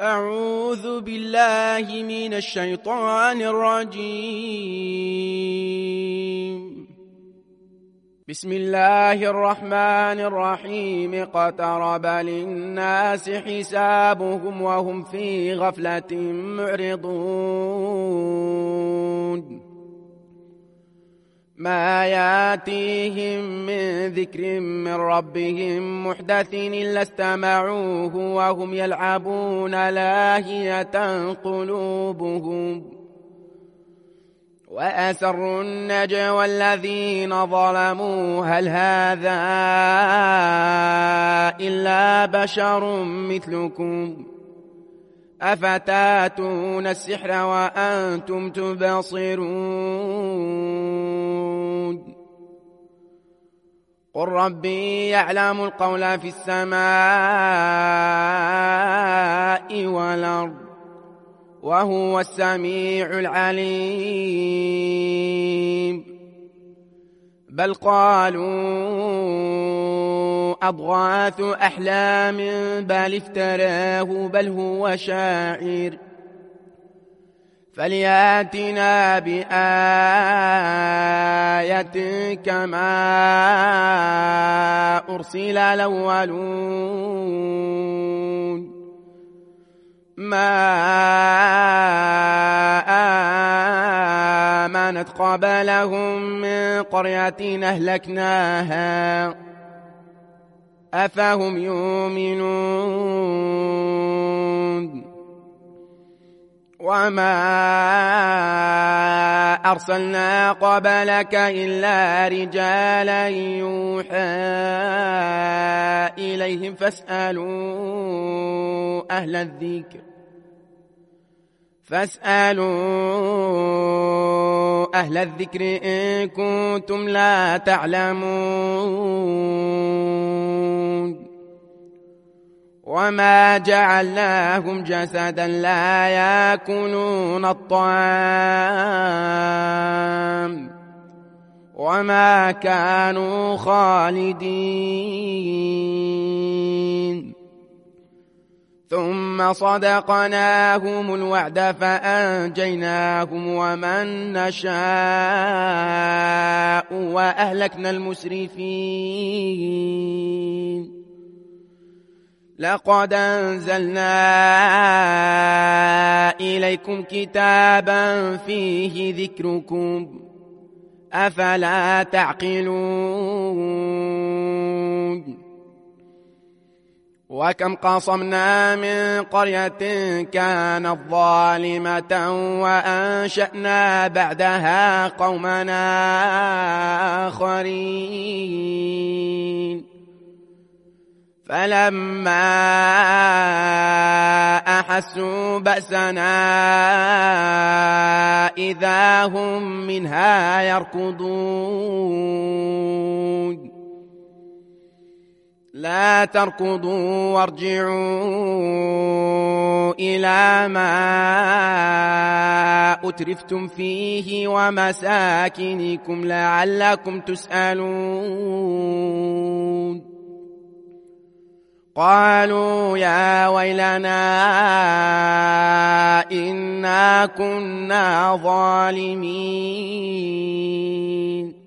أعوذ بالله من الشيطان الرجيم. بسم الله الرحمن الرحيم. اقترب للناس حسابهم وهم في غفلة معرضون. ما ياتيهم من ذكر من ربهم محدث إلا استمعوه وهم يلعبون لاهية قلوبهم وأسروا النجوى الذين ظلموا هل هذا إلا بشر مثلكم أفتاتون السحر وأنتم تبصرون. قل ربي يعلم القول في السماء والأرض وهو السميع العليم. بل قالوا أضغاث أحلام بل افتراه بل هو شاعر فلياتنا بآية كما أرسل الأولون. ما آمنت قبلهم من قرية أهلكناها أفهم يؤمنون. وما أرسلنا قبلك إلا رجالا يوحى إليهم فاسألوا أهل الذكر إن كنتم لا تعلمون. وما جعلناهم جسدا لا يأكلون الطعام وما كانوا خالدين. ثم صدقناهم الوعد فأنجيناهم ومن نشاء وأهلكنا المسرفين. لقد أنزلنا إليكم كتابا فيه ذكركم أفلا تعقلون. وكم قصمنا من قرية كانت ظالمة وأنشأنا بعدها قومنا آخرين فلما أحسوا بأسنا إذا هم منها يركضون. لا تركضوا وارجعوا إلى ما أترفتم فيه ومساكنكم لعلكم تسألون. قالوا يا ويلنا إنا كنا ظالمين.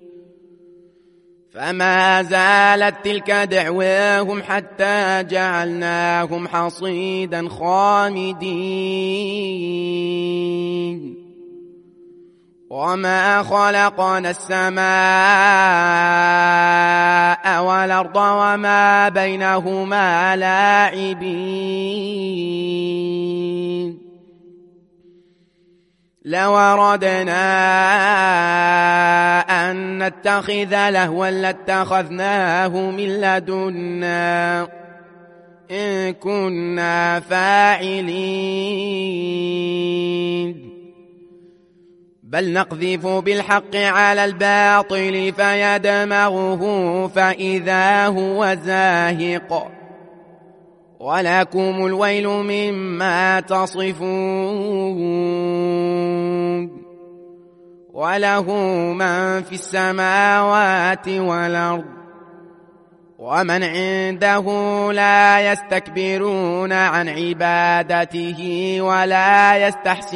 فما زالت تلك دعواهم حتى جعلناهم حصيدا خامدين. وما خلقنا السماء والأرض وما بينهما لاعبين. لو أردنا أن نتخذ لهوا لاتخذناه من لدنا إن كنا فاعلين. بل نقذف بالحق على الباطل فيدمغه فإذا هو زاهق ولكم الويل مما تصفون. وله من في السماوات والأرض ومن عنده لا يستكبرون عن عبادته ولا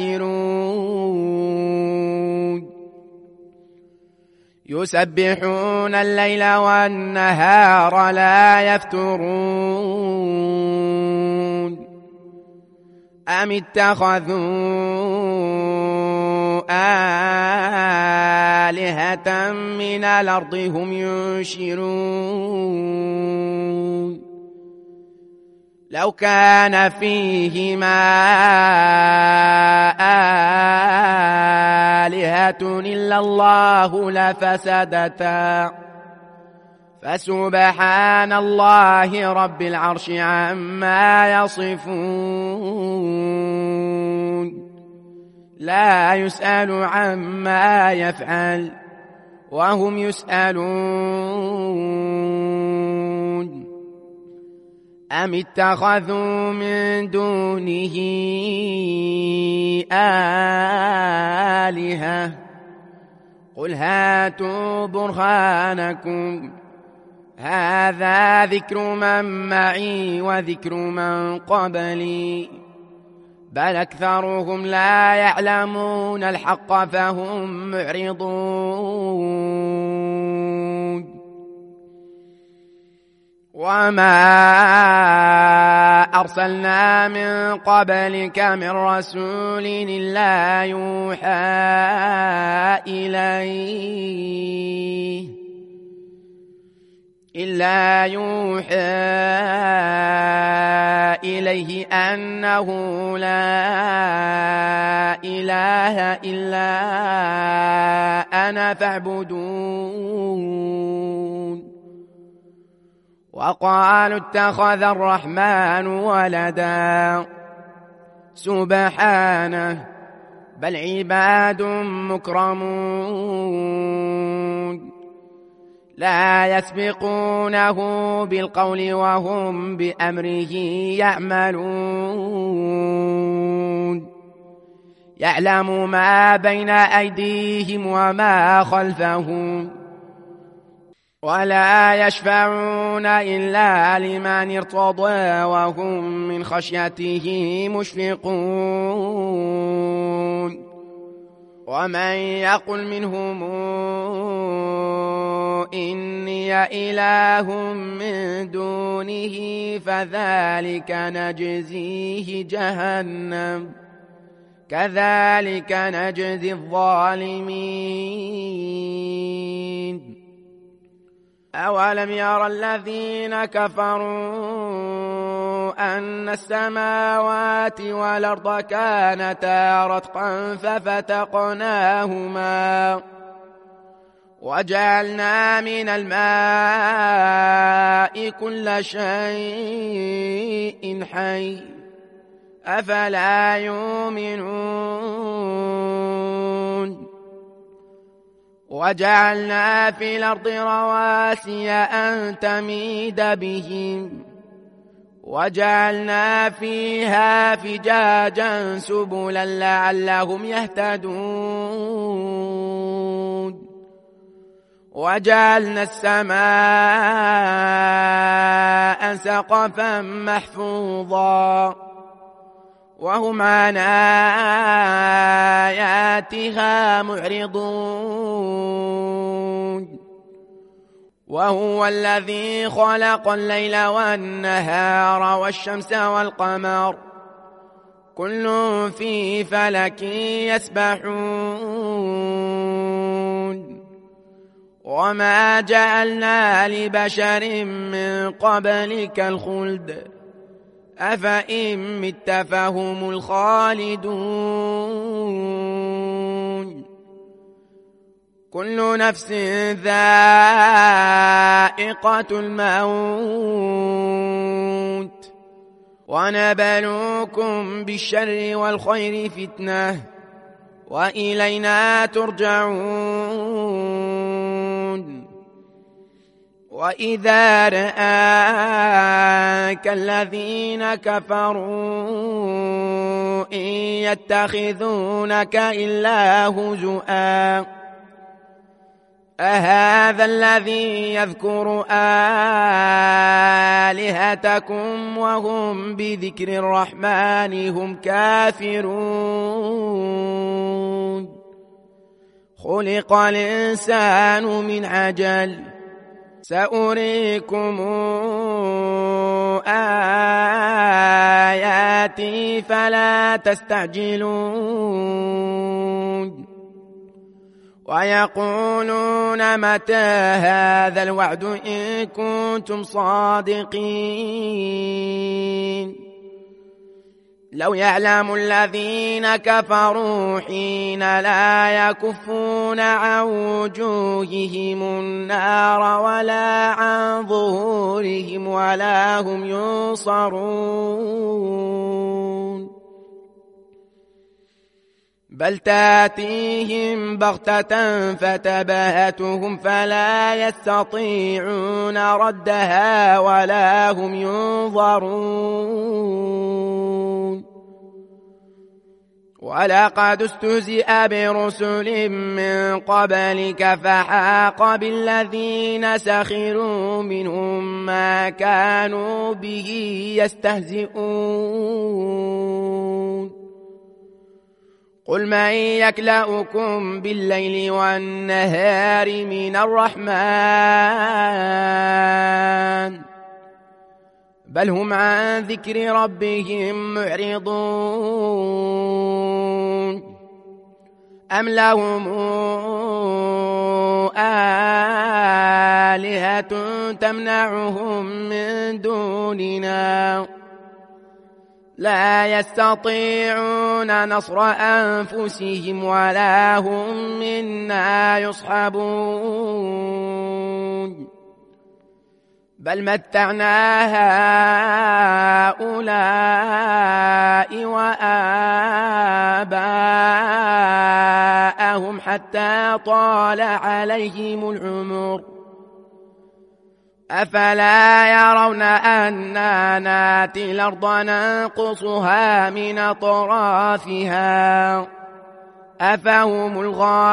يستحسرون يسبحون الليل والنهار لا يفترون أم اتخذوا آلهة من الأرض هم ينشرون لو كان فيهما آلهة إلا الله لفسدتا فسبحان الله رب العرش عما يصفون لا يسأل عما يفعل وهم يسألون أم اتخذوا من دونه آلهة قل هاتوا برهانكم هذا ذكر من معي وذكر من قبلي بل أكثرهم لا يعلمون الحق فهم معرضون وما أرسلنا من قبلك من رسول إلا يوحى إليه أنه لا إله إلا أنا فاعبدون وقالوا اتخذ الرحمن ولدا سبحانه بل عباد مكرمون لا يسبقونه بالقول وهم بأمره يعملون يعلم ما بين أيديهم وما خلفهم ولا يشفعون إلا لمن ارتضى وهم من خشيته مشفقون ومن يقل منهم إني إله من دونه فذلك نجزيه جهنم كذلك نجزي الظالمين أولم يرى الذين كفروا أن السماوات والأرض كانتا رتقا ففتقناهما وجعلنا من الماء كل شيء حي أفلا يؤمنون وجعلنا في الأرض رواسي أن تميد بهم وجعلنا فيها فجاجا سبلا لعلهم يهتدون وجعلنا السماء سقفا محفوظا وهم عن آياتها معرضون وهو الذي خلق الليل والنهار والشمس والقمر كل في فلك يسبحون وما جعلنا لبشر من قبلك الخلد أفإن مت فهم الخالدون كل نفس ذائقة الموت ونبلوكم بالشر والخير فتنة وإلينا ترجعون وإذا رآك الذين كفروا إن يتخذونك إلا هزؤا أهذا الذي يذكر آلهتكم وهم بذكر الرحمن هم كافرون خلق الإنسان من عجل سأريكم آياتي فلا تستعجلون ويقولون متى هذا الوعد إن كنتم صادقين لو يعلم الذين كفروا حين لا يكفون عن وجوههم النار ولا عن ظهورهم ولا هم ينصرون بل تاتيهم بغتة فتبهتهم فلا يستطيعون ردها ولا هم ينظرون ولقد استهزئ برسل من قبلك فحاق بالذين سخروا منهم ما كانوا به يستهزئون قل من يكلؤكم بالليل والنهار من الرحمن بل هم عن ذكر ربهم معرضون أم لهم آلهة تمنعهم من دوننا لا يستطيعون نصر أنفسهم ولا هم منا يصحبون بل متعنا هؤلاء وآباءهم حتى طال عليهم العمر أفلا يرون أنا ناتي الأرض ننقصها من أطرافها أفهم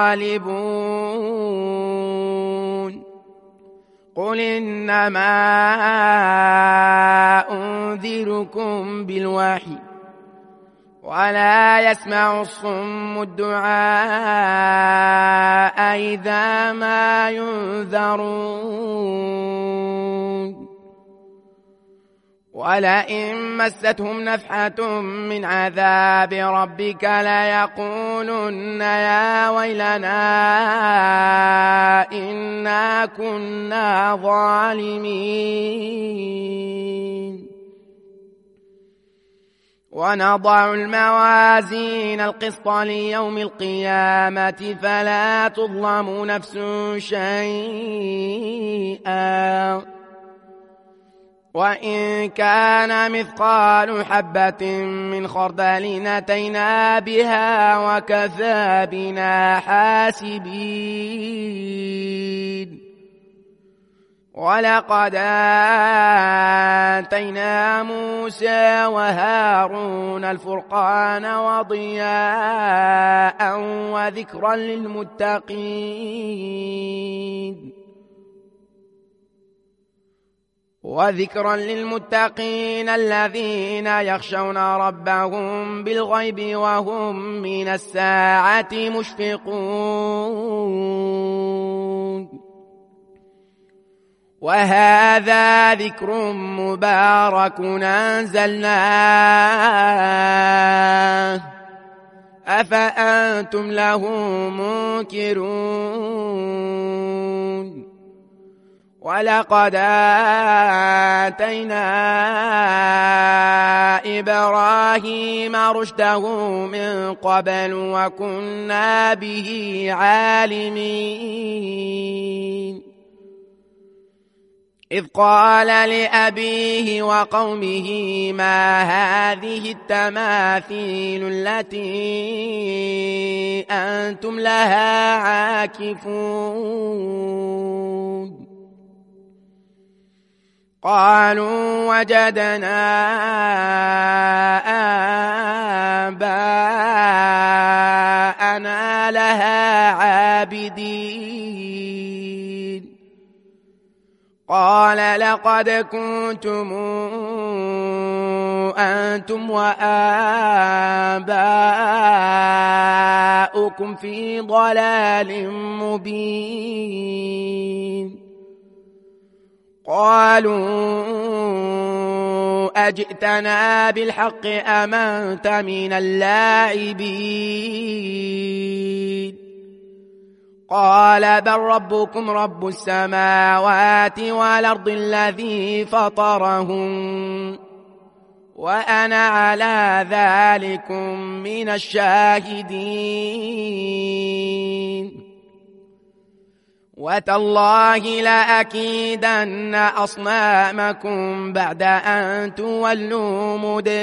الغالبون قل إنما أنذركم بالوحي ولا يسمع الصم الدعاء إذا ما ينذرون ولئن مستهم نفحة من عذاب ربك ليقولن يا ويلنا إنا كنا ظالمين ونضع الموازين القسط ليوم القيامة فلا تظلم نفس شيئا وإن كان مثقال حبة من خردل أتينا بها وكفى بنا حاسبين ولقد آتينا موسى وهارون الفرقان وضياء وذكرا للمتقين الذين يخشون ربهم بالغيب وهم من الساعة مشفقون وهذا ذكر مبارك أنزلناه أفأنتم له منكرون ولقد آتينا إبراهيم رشده من قبل وكنا به عالمين إذ قال لأبيه وقومه ما هذه التماثيل التي أنتم لها عاكفون قالوا وجدنا آباءنا لها عابدين قال لقد كنتم أنتم وآباؤكم في ضلال مبين قالوا أجئتنا بالحق أم أنت من اللاعبين قال بل ربكم رب السماوات والأرض الذي فطرهم وأنا على ذلكم من الشاهدين وتالله لأكيدن أصنامكم بعد أن تولوا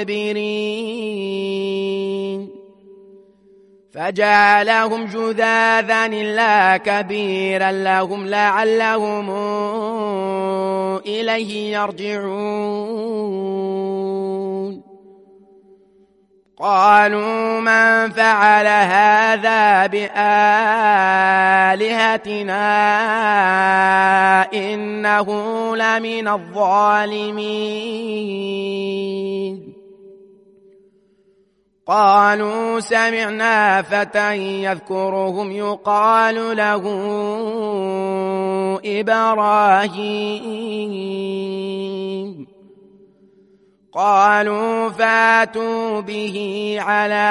مدبرين فجعلهم جذاذا إلا كبيرا لهم لعلهم إليه يرجعون قالوا من فعل هذا بآلهتنا إنه لمن الظالمين قالوا سمعنا فتى يذكرهم يقال له إبراهيم قالوا فاتوا به على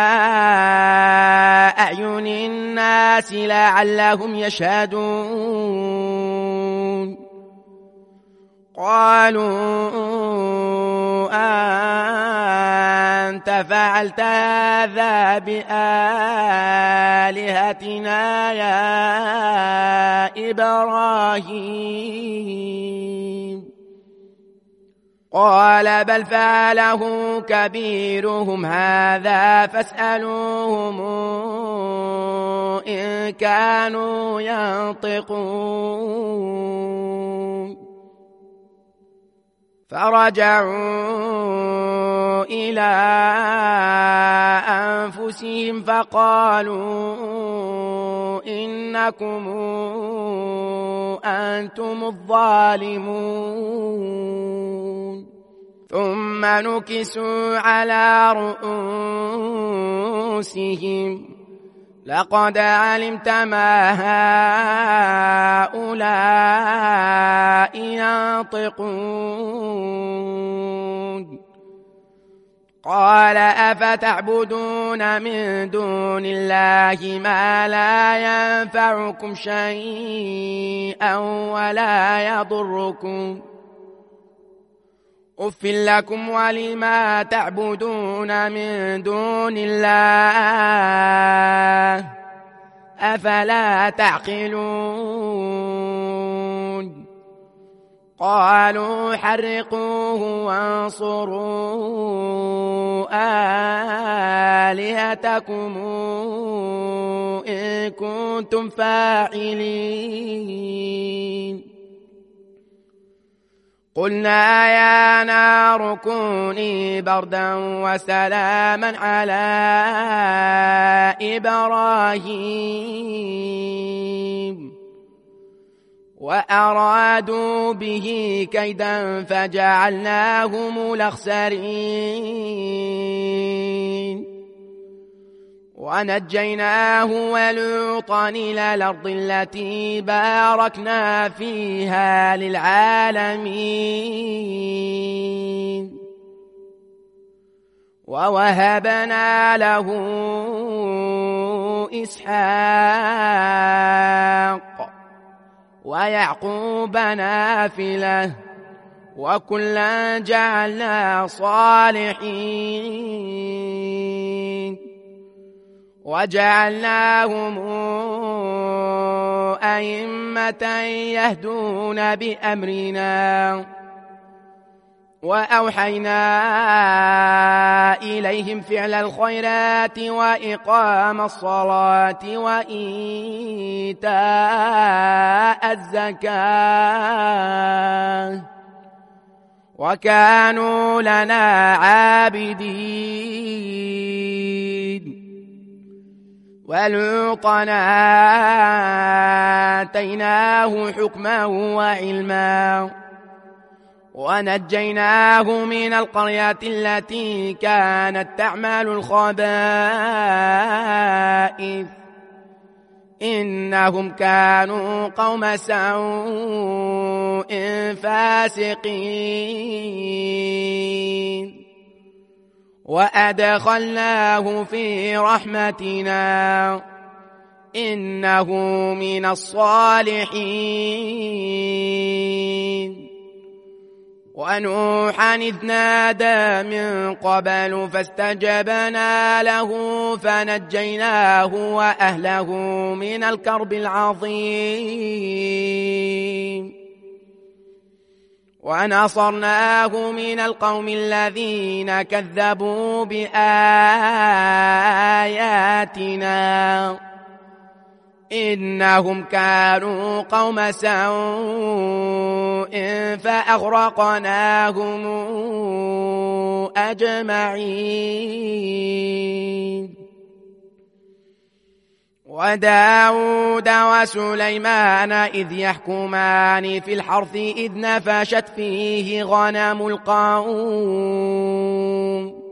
أعين الناس لعلهم يشهدون قالوا أنت فعلت هذا بآلهتنا يا إبراهيم قال بل فعله كبيرهم هذا فاسألوهم إن كانوا ينطقون فرجعوا إلى أنفسهم فقالوا إنكم أنتم الظالمون ثم نكسوا على رؤوسهم لقد علمت ما هؤلاء ينطقون قال أفتعبدون من دون الله ما لا ينفعكم شيئا ولا يضركم أف لكم ولما تعبدون من دون الله أفلا تعقلون قالوا حرقوه وانصروا آلهتكم إن كنتم فاعلين قلنا يا نار كوني بردا وسلاما على إبراهيم وأرادوا به كيدا فجعلناهم الأخسرين ونجيناه ولوطا إلى الأرض التي باركنا فيها للعالمين ووهبنا له إسحاق ويعقوب نافلة وكلا جعلنا صالحين وجعلناهم أئمة يهدون بأمرنا وأوحينا إليهم فعل الخيرات وإقام الصلاة وإيتاء الزكاة وكانوا لنا عابدين ولوطا آتيناه حكما وعلما ونجيناه من القرية التي كانت تعمل الخبائث إنهم كانوا قوم سوء فاسقين وأدخلناه في رحمتنا إنه من الصالحين ونوحا إذ نادى من قبل فاستجبنا له فنجيناه وأهله من الكرب العظيم ونصرناه من القوم الذين كذبوا بآياتنا إنهم كانوا قوم سوء فأغرقناهم أجمعين وداود وسليمان إذ يحكمان في الحرث إذ نفشت فيه غنم القوم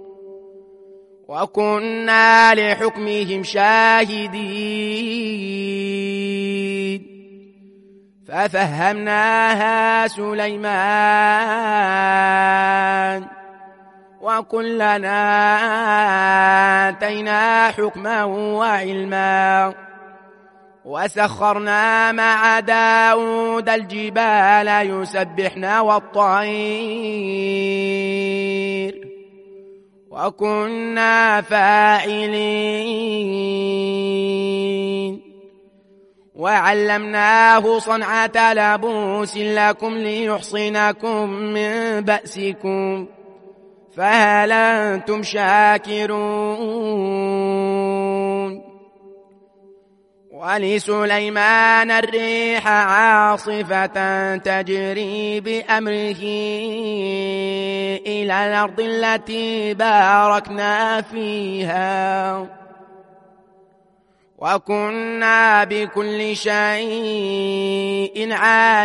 وكنا لحكمهم شاهدين ففهمناها سليمان وكلنا آتينا حكما وعلما وسخرنا مع داود الجبال يسبحن والطير وكنا فاعلين وعلمناه صنعة لبوس لكم ليحصنكم من بأسكم فهل أنتم شاكرون ولسليمان الريح عاصفة تجري بأمره إلى الأرض التي باركنا فيها وكنا بكل شيء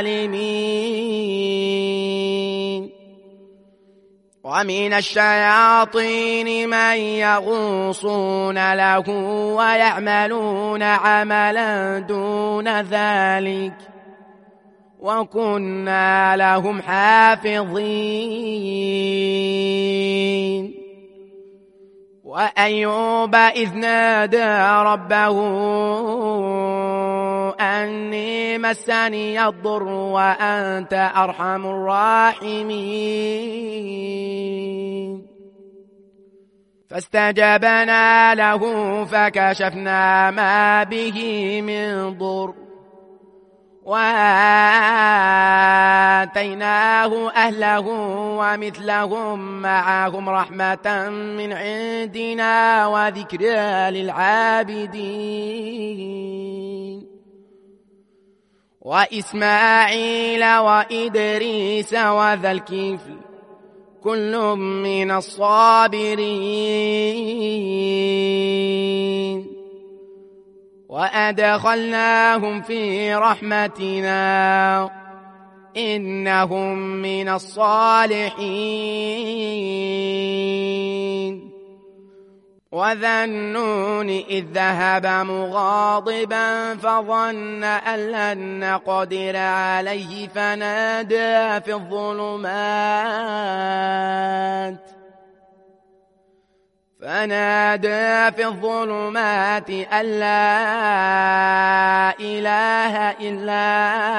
عالمين ومن الشياطين من يغوصون له ويعملون عملا دون ذلك وكنا لهم حافظين وأيوب إذ نادى ربه أني مسني الضر وأنت أرحم الراحمين فاستجبنا له فكشفنا ما به من ضر وآتيناه أهله ومثلهم معهم رحمة من عندنا وذكرى للعابدين وإسماعيل وإدريس وذا الكفل كل من الصابرين وأدخلناهم في رحمتنا إنهم من الصالحين وذا النون إذ ذهب مغاضبا فظن أن لن نقدر عليه فنادى في الظلمات أن لا إله إلا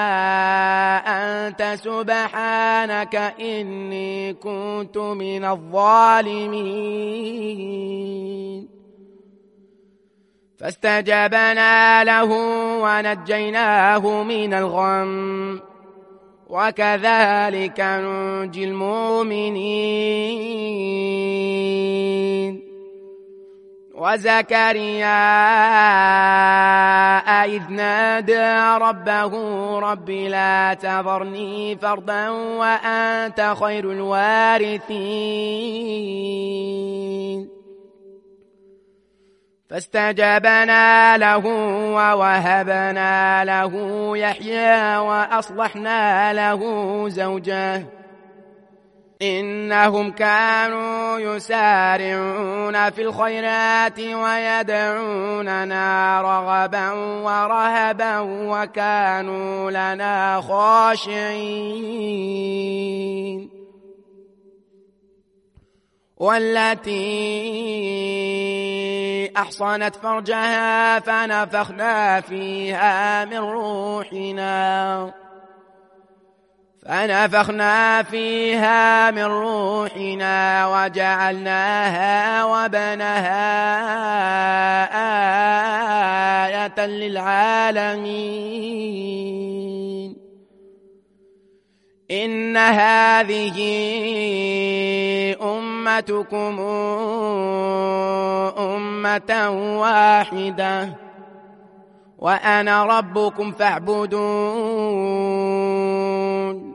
أنت سبحانك إني كنت من الظالمين فاستجبنا له ونجيناه من الغم وكذلك ننجي المؤمنين وزكريا إذ نادى ربه رب لا تذرني فردا وأنت خير الوارثين فاستجبنا له ووهبنا له يحيى وأصلحنا له زوجه إنهم كانوا يسارعون في الخيرات ويدعوننا رغبا ورهبا وكانوا لنا خاشعين والتي أحصنت فرجها فنفخنا فيها من روحنا وجعلناها وابنها آية للعالمين إن هذه أمتكم أمة واحدة وأنا ربكم فاعبدون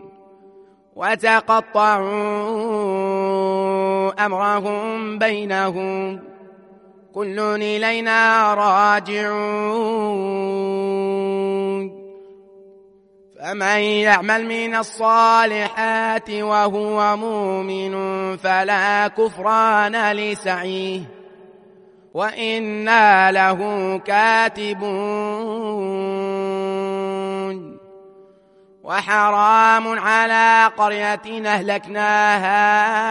وتقطعوا أمرهم بينهم كل إلينا راجعون فمن يعمل من الصالحات وهو مؤمن فلا كفران لسعيه وإنا له كاتبون وحرام على قرية أهلكناها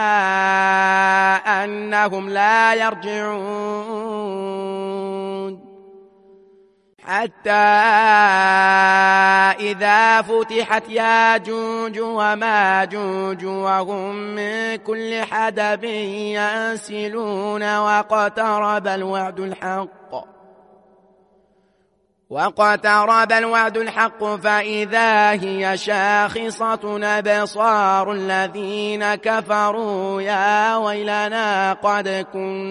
أنهم لا يرجعون حتى إذا فتحت ياجوج وماجوج وهم من كل حدب ينسلون واقترب الوعد الحق فإذا هي شاخصة أبصار الذين كفروا يا ويلنا قد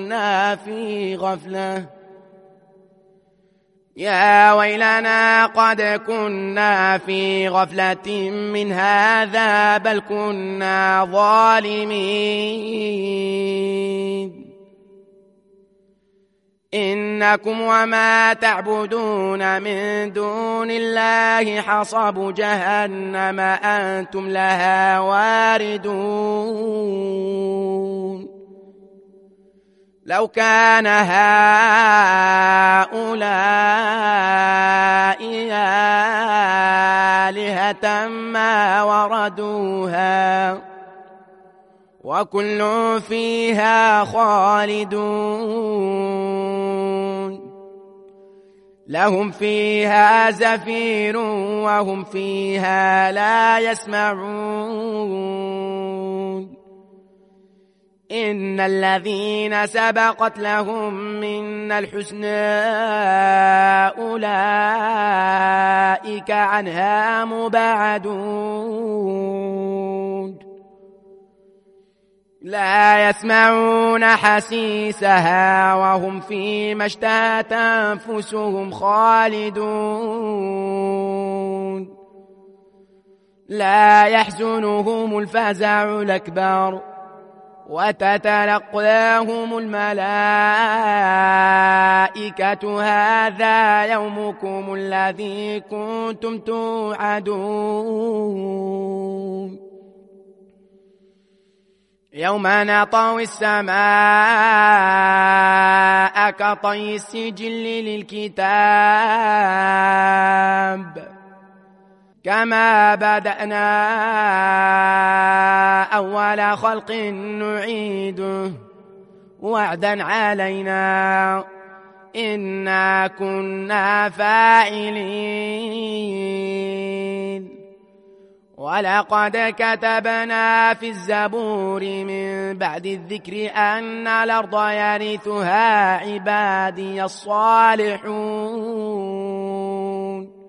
كنا في غفلة من هذا بل كنا ظالمين إنكم وما تعبدون من دون الله حصب جهنم أنتم لها واردون لو كان هؤلاء آلهة ما وردوها وكل فيها خالدون لهم فيها زفير وهم فيها لا يسمعون إن الذين سبقت لهم من الحسنى أولئك عنها مبعدون لا يسمعون حسيسها وهم فيما اشتهت أنفسهم خالدون لا يحزنهم الفزع الأكبر وتتلقاهم الملائكة هذا يومكم الذي كنتم توعدون يوم نطوي السماء كطي السجل للكتاب كما بدأنا أول خلق نعيده وعدا علينا إنا كنا فاعلين ولقد كتبنا في الزبور من بعد الذكر أن الأرض يرثها عبادي الصالحون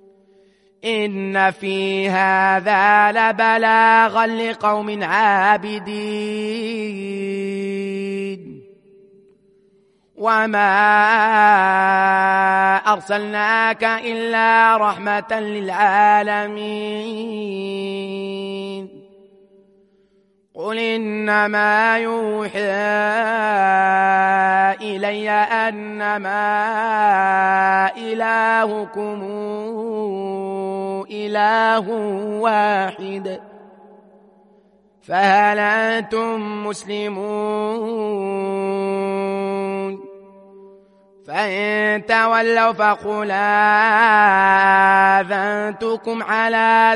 إن في هذا لبلاغا لقوم عابدين وما أرسلناك إلا رحمة للعالمين قل إنما يوحى إلي أنما إلهكم إله واحد فهل أنتم مسلمون فإن تولوا فقل آذنتكم على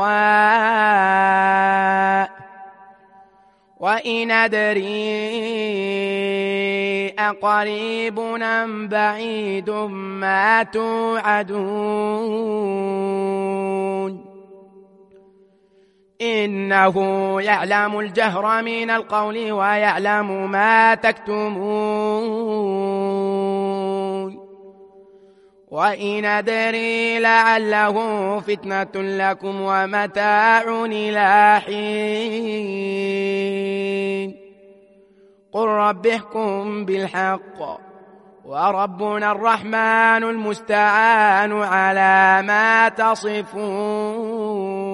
سواء وإن أدري أقريب أم بعيد ما توعدون إنه يعلم الجهر من القول ويعلم ما تكتمون وإن أدري لعله فتنة لكم ومتاع إلى حين قل رب احكم بالحق وربنا الرحمن المستعان على ما تصفون.